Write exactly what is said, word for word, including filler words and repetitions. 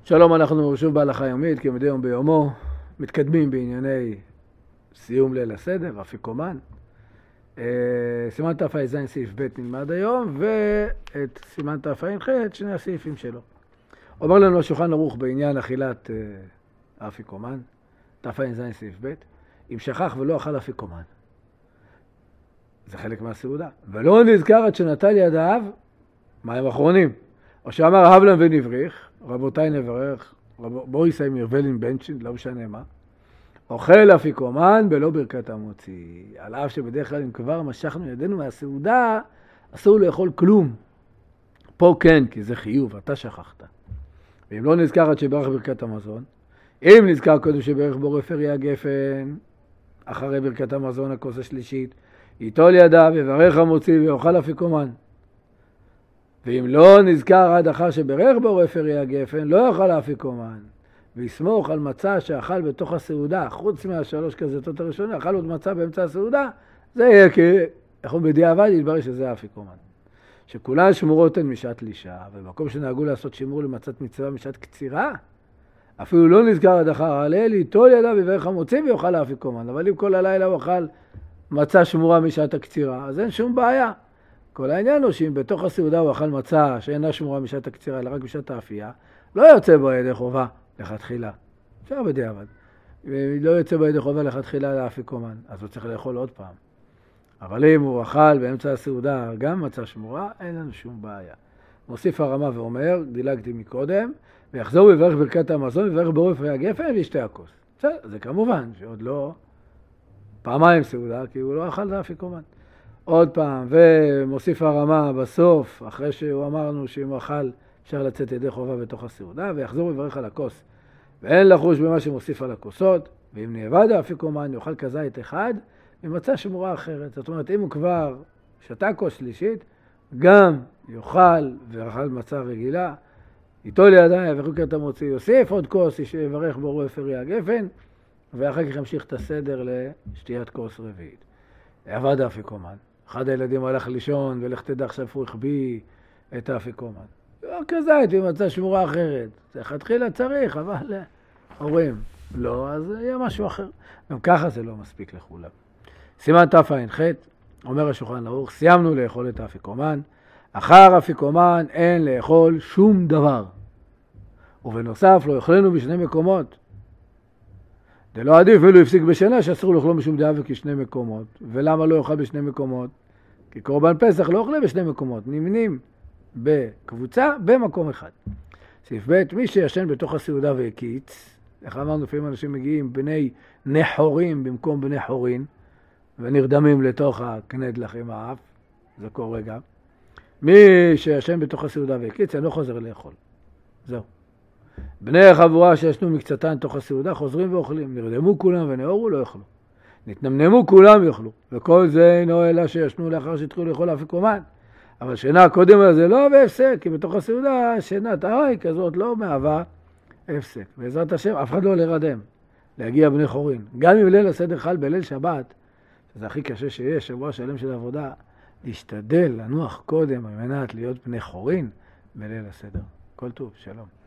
שלום, אנחנו שוב בהלכה יומית, כמדי יום ביומו, מתקדמים בענייני סיום ליל הסדר, אפיקומן. סימן תע"ז סעיף ב' נלמד היום, ואת סימן תע"ח, שני הסעיפים שלו. אומר לנו השולחן ערוך בעניין אכילת האפיקומן, תע"ז סעיף ב', אם שכח ולא אכל אפיקומן. זה חלק מהסעודה. ולא נזכר עד שנטל ידיו, מים אחרונים. או שאמר הבלם ונבריך, רבותיי נברך, רב... בואו יסיים ירבלין בנצ'ין, לא משנה מה. אוכל אפיקומן בלא ברכת המוציא. על אף שבדרך כלל אם כבר משכנו ידינו מהסעודה, אסור לאכול כלום. פה כן, כי זה חיוב, אתה שכחת. ואם לא נזכר עד שברך ברכת המזון, אם נזכר קודם שברך בו רפריה גפן, אחרי ברכת המזון הכוס השלישית, ייטול ידיו, יברך המוציא ויאכל אפיקומן. ואם לא נזכר עד אחר שברך בו רפריה גפן, לא יאכל אפיקומן. ויסמוך על מצה שאכל בתוך הסעודה, חוץ מהשלוש כזיתות הראשונות, אכל עוד מצה באמצע הסעודה, זה יהיה כי, אנחנו בדיעבד יתברר שזה אפיקומן. שכולן שמורות הן משעת לישה, ובמקום שנהגו לעשות שימור למצת מצווה משעת קצירה, אפילו לא נזכר עד אחר הלל, ייטול ידיו ויברך המוציא ויאכל אפיקומן. אבל אם כל הלילה הוא אכל מצה שמורה משעת הקצירה, אז אין שום בעיה. כל העניין הוא שאם בתוך הסעודה הוא אכל מצה שאינה שמורה משעת הקצירה, אלא רק בשעת האפייה, לא יוצא בו ידי חובה לכתחילה. אפשר בדיעבד. לא יוצא בו ידי חובה לכתחילה לאפיקומן, אז הוא צריך לאכול עוד פעם. אבל אם הוא אכל באמצע הסעודה גם מצה שמורה, אין לנו שום בעיה. מוסיף הרמה ואומר, דילגתי מקודם, ויחזור ויברך ברכת המזון, ויברך בו רפריה גפן וישתה הכוס. בסדר, זה כמובן שעוד לא פעמיים סעודה, כי הוא לא אכל את האפיקומן. עוד פעם, ומוסיף הרמה בסוף, אחרי שהוא אמרנו שאם הוא אכל, אפשר לצאת ידי חובה בתוך הסעודה, ויחזור ויברך על הכוס. ואין לחוש במה שמוסיף על הכוסות, ואם נאבד האפיקומן, יאכל כזית אחד, ומצא שמורה אחרת. זאת אומרת, אם הוא כבר שתה כוס שלישית, גם יאכל ואכל מצה רגילה, ייטול ידיים, וברכת המוציא יוסיף עוד כוס, יברך בו רפריה גפן, ואחר כך ימשיך את הסדר לשתיית כוס רביעית. עבד האפיקומן. אחד הילדים הלך לישון, ולך תדע עכשיו הוא החביא את האפיקומן. לא כזית, אם מצא שמורה אחרת. זה חתחילה צריך, אבל הורים. לא, אז יהיה משהו אחר. גם ככה זה לא מספיק לכולם. סימן תע"ח, אומר השולחן ערוך, סיימנו לאכול את האפיקומן. אחר אפיקומן אין לאכול שום דבר. ובנוסף לא אכלנו בשני מקומות. זה לא עדיף, ולא הפסיק בשנה שאסור לאכלו משום דעה וכשני מקומות. ולמה לא יאכל בשני מקומות? כי קורבן פסח לא אוכלה בשני מקומות, נמנים בקבוצה במקום אחד. סעיף ב', מי שישן בתוך הסעודה והקיץ, איך אמרנו, לפעמים אנשים מגיעים בני נחורים במקום בני חורין, ונרדמים לתוך הקנדלח עם האף, זה קורה גם. מי שישן בתוך הסעודה והקיץ, אינו חוזר לאכול. זהו. בני החבורה שישנו מקצתן תוך הסעודה חוזרים ואוכלים. נרדמו כולם ונאורו לא יאכלו. נתנמנמו כולם יאכלו. וכל זה אינו אלא שישנו לאחר שהתחילו לאכול אפיקומן. אבל שינה קודם לזה לא בהפסק, כי בתוך הסעודה שינת ארעי כזאת לא מהווה הפסק. בעזרת השם אף אחד לא לרדם, להגיע בני חורין. גם אם ליל הסדר חל בליל שבת, שזה הכי קשה שיש, שבוע שלם של עבודה, להשתדל לנוח קודם על מנת להיות בני חורין בליל הסדר. כל טוב, שלום.